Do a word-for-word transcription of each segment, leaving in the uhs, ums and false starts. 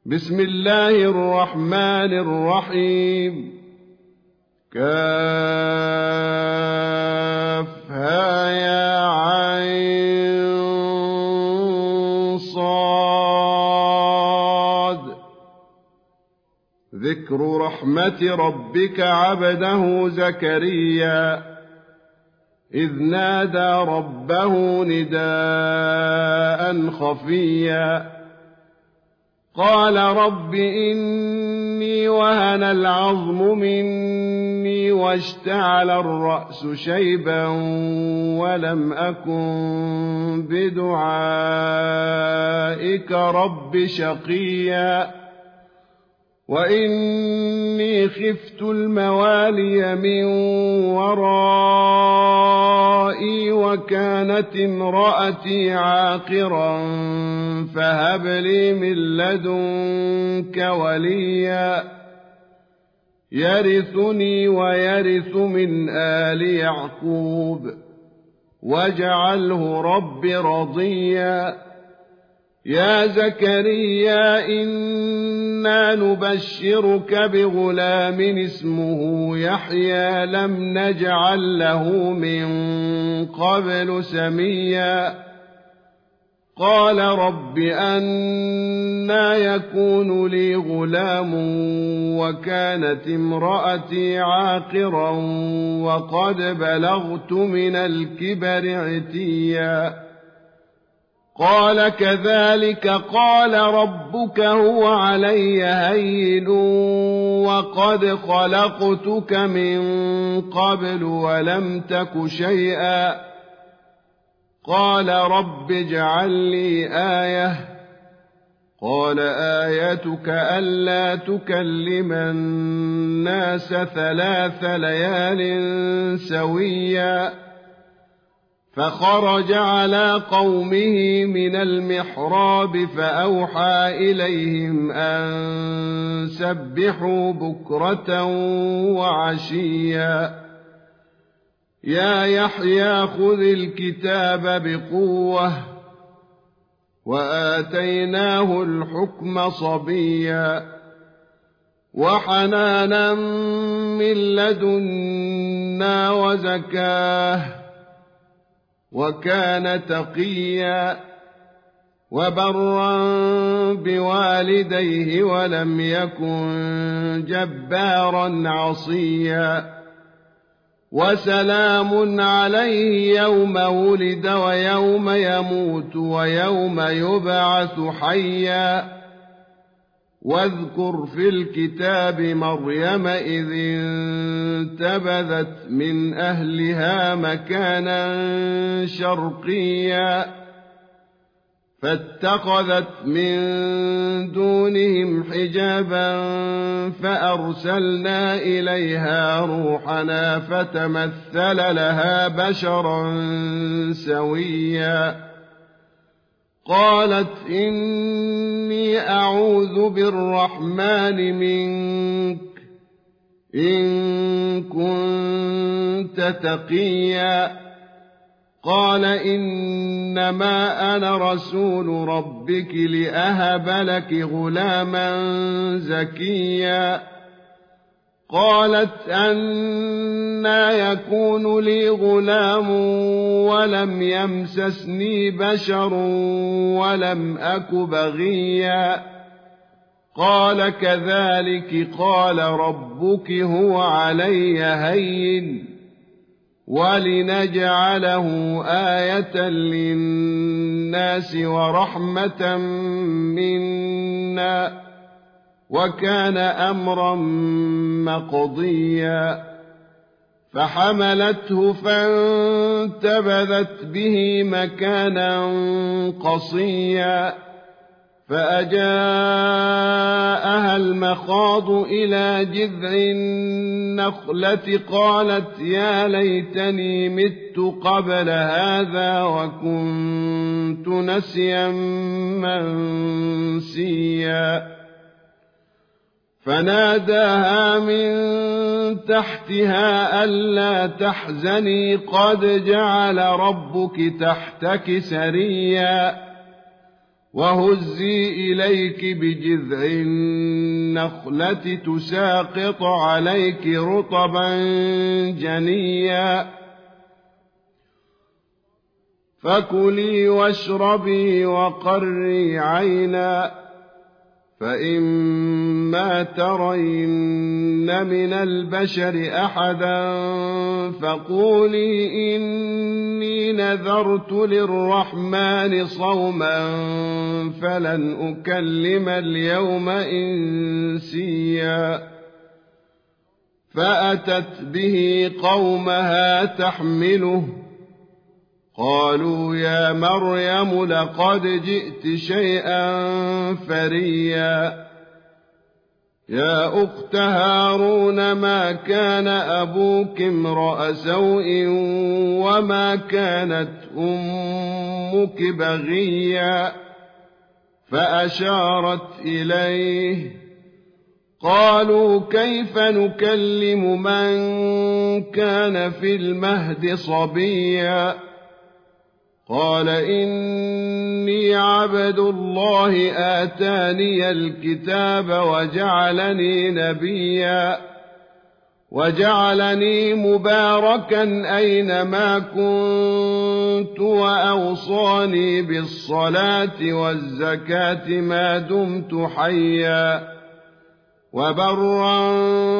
بسم الله الرحمن الرحيم. كافها يا عين صاد. ذكر رحمة ربك عبده زكريا إذ نادى ربه نداء خفيا قال رب إني وهن العظم مني واشتعل الرأس شيبا ولم أكن بدعائك رب شقيا وإني خفت الموالي من ورائي وكانت امرأتي عاقرا فهب لي من لدنك وليا يرثني ويرث من آل يعقوب واجعله رب رضيا. يا زكريا إنا نبشرك بغلام اسمه يحيى لم نجعل له من قبل سميا قال رب أنى يكون لي غلام وكانت امرأتي عاقرا وقد بلغت من الكبر عتيا قال كذلك قال ربك هو علي هين وقد خلقتك من قبل ولم تك شيئا قال رب اجعل لي آية قال آيتك ألا تكلم الناس ثلاث ليال سويا فخرج على قومه من المحراب فأوحى إليهم أن سبحوا بكرة وعشيا يا يحيى خذ الكتاب بقوة وآتيناه الحكم صبيا وحنانا من لدنا وزكاه وكان تقيا وبرا بوالديه ولم يكن جبارا عصيا وسلام عليه يوم ولد ويوم يموت ويوم يبعث حيا واذكر في الكتاب مريم إذ انتبذت من أهلها مكانا شرقيا فاتخذت من دونهم حجابا فأرسلنا إليها روحنا فتمثل لها بشرا سويا قالت إني أعوذ بالرحمن منك إن كنت تقيا قال إنما أنا رسول ربك لأهب لك غلاما زكيا قالت أنى يكون لي غلام ولم يمسسني بشر ولم أك بغيا قال كذلك قال ربك هو علي هين ولنجعله آية للناس ورحمة منا وكان أمرا مقضيا فحملته فانتبذت به مكانا قصيا فأجاءها المخاض إلى جذع النخلة قالت يا ليتني مت قبل هذا وكنت نسيا منسيا فناداها من تحتها ألا تحزني قد جعل ربك تحتك سريا وهزي إليك بجذع النخلة تساقط عليك رطبا جنيا فكلي واشربي وقري عينا فإما ترين من البشر أحدا فقولي إني نذرت للرحمن صوما فلن أكلم اليوم إنسيا فأتت به قومها تحمله قالوا يا مريم لقد جئت شيئا فريا يا أخت هارون ما كان أبوك امرأ سوء وما كانت أمك بغيا فأشارت إليه قالوا كيف نكلم من كان في المهد صبيا قال إني عبد الله آتاني الكتاب وجعلني نبيا وجعلني مباركا أينما كنت وأوصاني بالصلاة والزكاة ما دمت حيا وبرا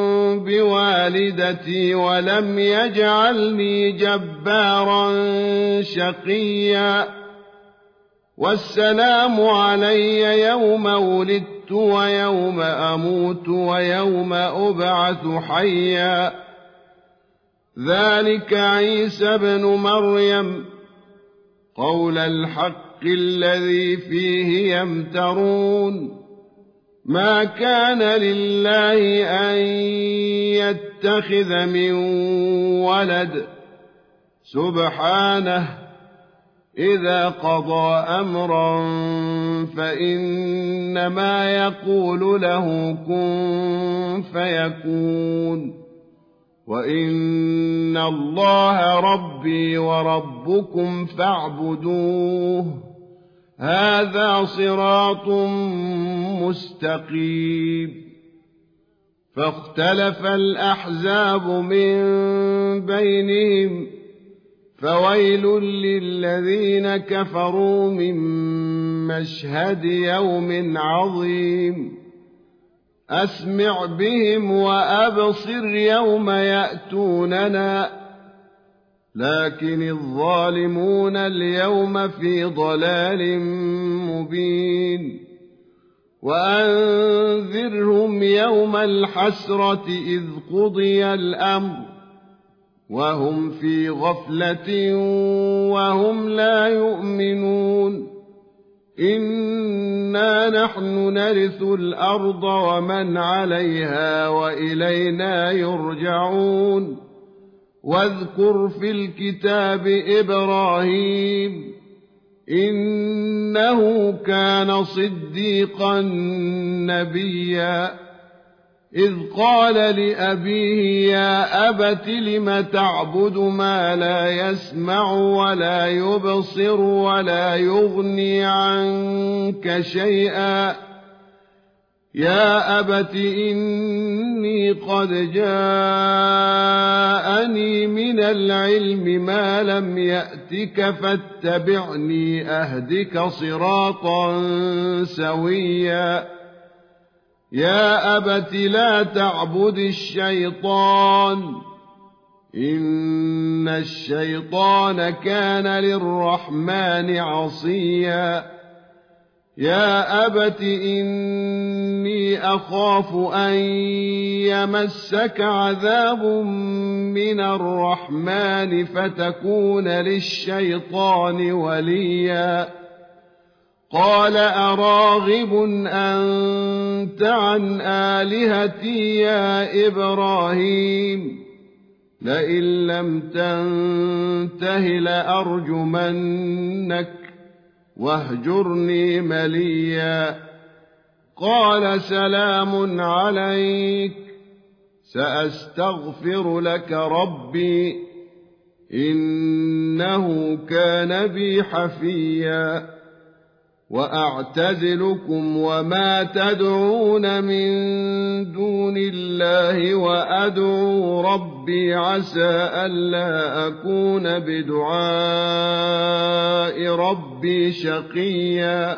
بوالدتي ولم يجعلني جبارا شقيا والسلام علي يوم ولدت ويوم أموت ويوم أبعث حيا ذلك عيسى ابن مريم قول الحق الذي فيه يمترون ما كان لله أن يتخذ من ولد سبحانه إذا قضى أمرا فإنما يقول له كن فيكون وإن الله ربي وربكم فاعبدوه هذا صراط مستقيم فاختلف الأحزاب من بينهم فويل للذين كفروا من مشهد يوم عظيم أسمع بهم وأبصر يوم يأتوننا لكن الظالمون اليوم في ضلال مبين وأنذرهم يوم الحسرة إذ قضي الأمر وهم في غفلة وهم لا يؤمنون إنا نحن نرث الأرض ومن عليها وإلينا يرجعون واذكر في الكتاب إبراهيم إنه كان صديقا نبيا إذ قال لأبيه يا أبت لم تعبد ما لا يسمع ولا يبصر ولا يغني عنك شيئا يا أبت إني قد جاءني من العلم ما لم يأتك فاتبعني أهدك صراطا سويا يا أبت لا تعبد الشيطان إن الشيطان كان للرحمن عصيا يا أبت إني أخاف أن يمسك عذاب من الرحمن فتكون للشيطان وليا قال أراغب أنت عن آلهتي يا إبراهيم لئن لم تنته لأرجمنك واهجرني مليا قال سلام عليك سأستغفر لك ربي إنه كان بي حفيا وأعتزلكم وما تدعون من دون الله وأدعو ربي عسى ألا أكون بدعاء ربي شقيا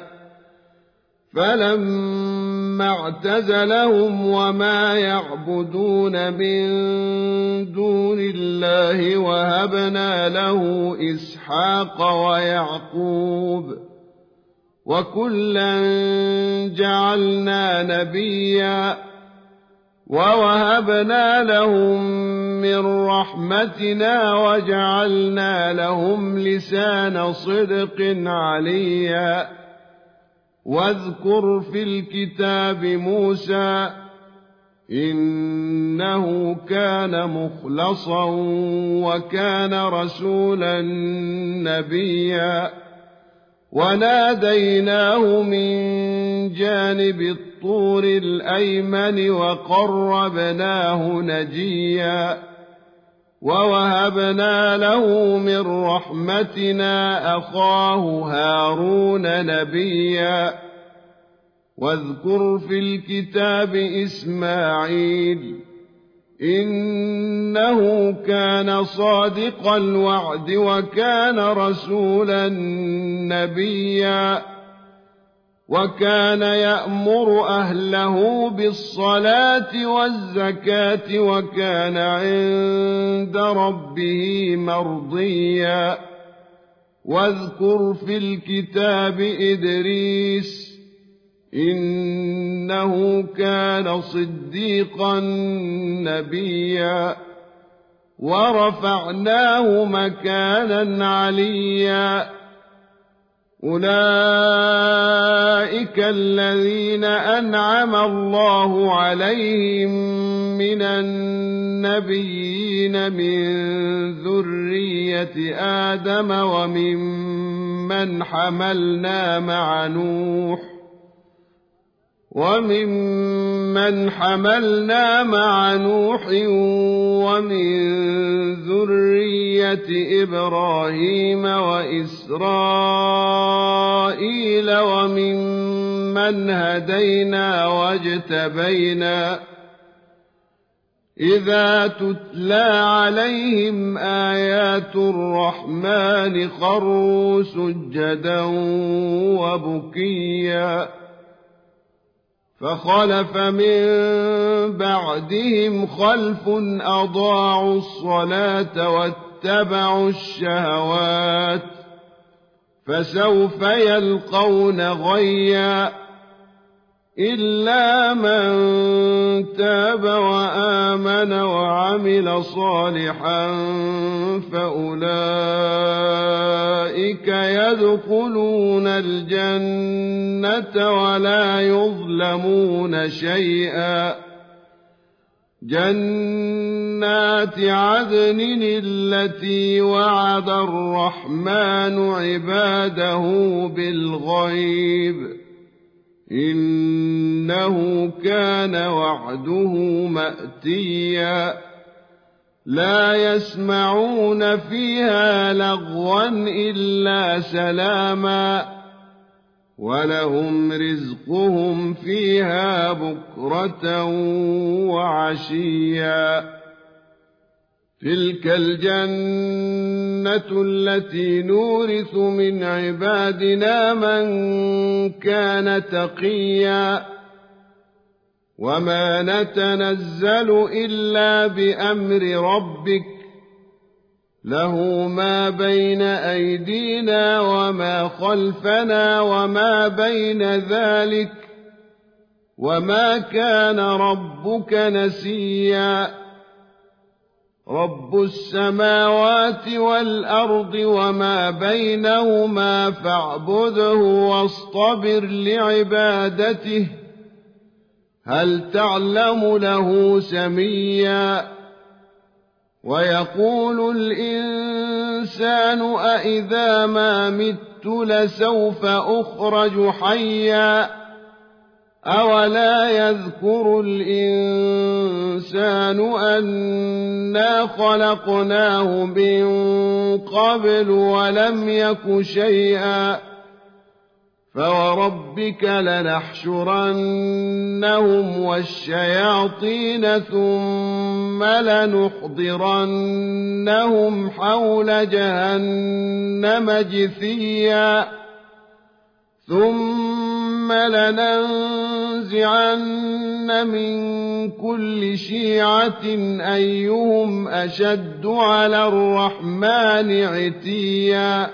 فلما اعتزلهم وما يعبدون من دون الله وهبنا له إسحاق ويعقوب وكلا جعلنا نبيا ووهبنا لهم من رحمتنا وجعلنا لهم لسان صدق عليا واذكر في الكتاب موسى إنه كان مخلصا وكان رسولا نبيا وناديناه من جانب الطور الأيمن وقربناه نجيا ووهبنا له من رحمتنا أخاه هارون نبيا واذكر في الكتاب إسماعيل إنه كان صادق الوعد وكان رسولا نبيا وكان يأمر أهله بالصلاة والزكاة وكان عند ربه مرضيا واذكر في الكتاب إدريس إنه كان صديقا نبيا ورفعناه مكانا عليا أولئك الذين أنعم الله عليهم من النبيين من ذرية آدم وممن حملنا مع نوح وممن حملنا مع نوح ومن ذرية إبراهيم وإسرائيل وممن هدينا واجتبينا إذا تتلى عليهم آيات الرحمن خروا سجدا وبكيا فخلف من بعدهم خلف أضاعوا الصلاة واتبعوا الشهوات فسوف يلقون غيا إلا من تاب وآمن وعمل صالحا فأولئك يدخلون الجنة ولا يظلمون شيئا جنات عدن التي وعد الرحمن عباده بالغيب إنه كان وعده مأتيا لا يسمعون فيها لغوا إلا سلاما ولهم رزقهم فيها بكرة وعشيا تلك الجنة التي نورث من عبادنا من كان تقيا وما نتنزل إلا بأمر ربك له ما بين أيدينا وما خلفنا وما بين ذلك وما كان ربك نسيا رب السماوات والأرض وما بينهما فاعبده واصطبر لعبادته هل تعلم له سميا ويقول الإنسان أإذا ما مت لسوف أخرج حيا أولا يذكر الإنسان أنا خلقناه من قبل ولم يك شيئا فوربك لنحشرنهم والشياطين ثم لنحضرنهم حول جهنم جثيا ثم لننزعن من كل شيعة أيهم أشد على الرحمن عتيا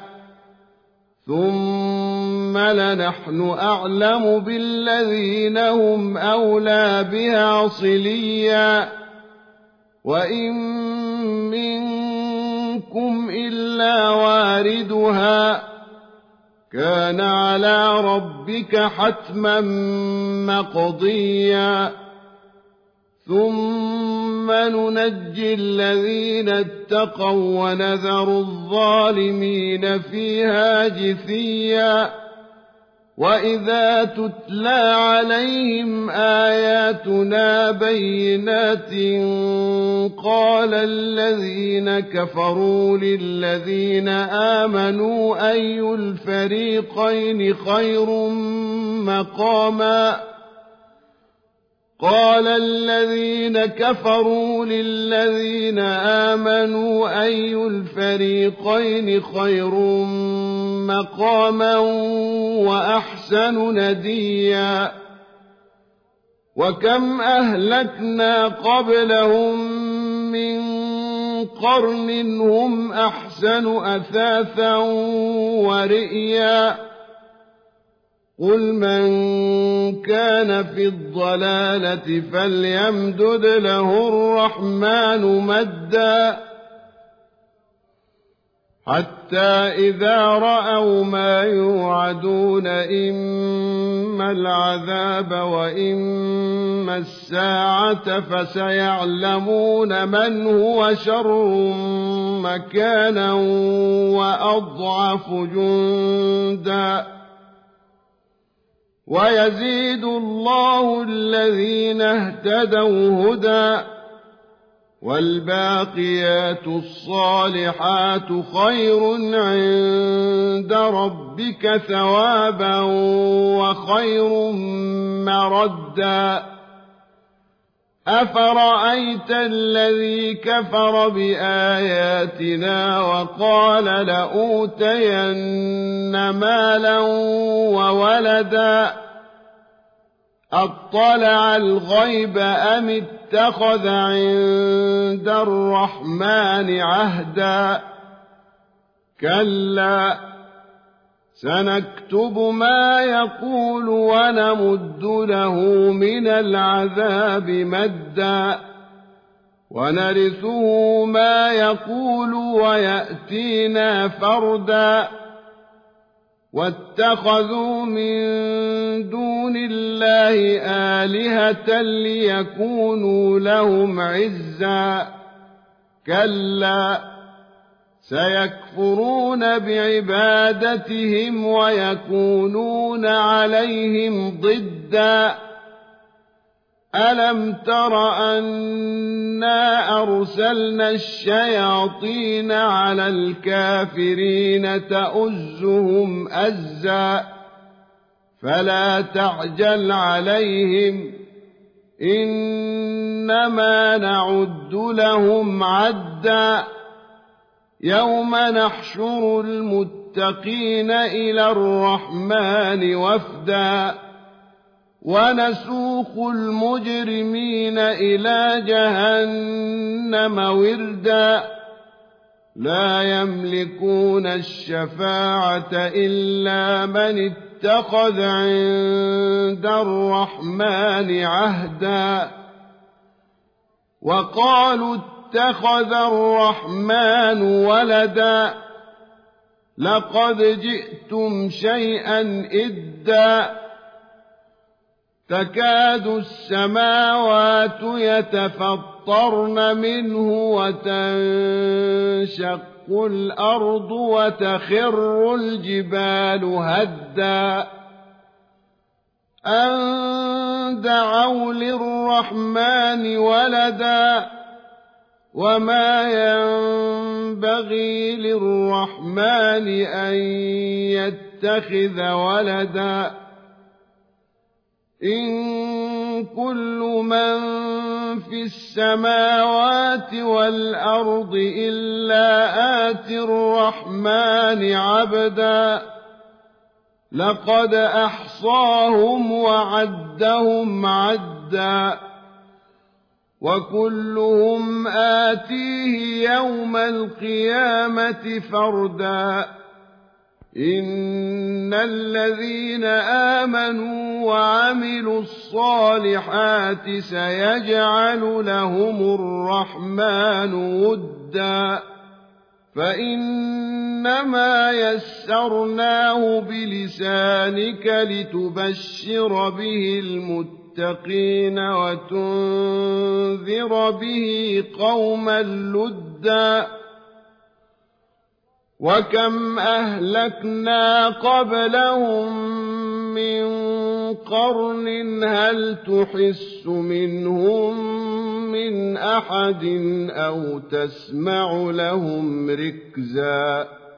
ثم لنحن أعلم بالذين هم أولى بها صليا وإن منكم إلا واردها كان على ربك حتما مقضيا ثم ننجي الذين اتقوا ونذر الظالمين فيها جثيا وإذا تتلى عليهم آياتنا بينات قال الذين كفروا للذين آمنوا أي الفريقين خير مقاما قال الذين كفروا للذين آمنوا أي الفريقين خير مقاما وأحسن نديا وكم أهلكنا قبلهم من قرن هم أحسن أثاثا ورئيا قل من كان في الضلالة فليمدد له الرحمن مدا حتى إذا رأوا ما يوعدون إما العذاب وإما الساعة فسيعلمون من هو شر مكانا وأضعف جندا ويزيد الله الذين اهتدوا هدى والباقيات الصالحات خير عند ربك ثوابا وخير مردا أفرأيت الذي كفر بآياتنا وقال لأوتين مالا وولدا أطلع الغيب أم اتخذ عند الرحمن عهدا كلا سنكتب ما يقول ونمد له من العذاب مدا ونرثه ما يقول ويأتينا فردا واتخذوا من دون الله آلهة ليكونوا لهم عزا كلا سيكفرون بعبادتهم ويكونون عليهم ضدا ألم تر أنا أرسلنا الشياطين على الكافرين تؤزهم أزا فلا تعجل عليهم إنما نعد لهم عدا يوم نحشر المتقين إلى الرحمن وفدا ونسوق المجرمين إلى جهنم وردا لا يملكون الشفاعة إلا من اتخذ عند الرحمن عهدا وقالوا اتخذ الرحمن ولدا لقد جئتم شيئا إدا تكاد السماوات يتفطرن منه وتنشق الأرض وتخر الجبال هدا أن دعوا للرحمن ولدا وما ينبغي للرحمن أن يتخذ يتخذ ولدا إن كل من في السماوات والأرض إلا آتي الرحمن عبدا لقد أحصاهم وعدهم عدا وكلهم آتيه يوم القيامة فردا إن الذين آمنوا وعملوا الصالحات سيجعل لهم الرحمن ودا فإنما يسرناه بلسانك لتبشر به المتقين وتنذر به قوما لدا وكم أهلكنا قبلهم من قرن هل تحس منهم من أحد أو تسمع لهم ركزا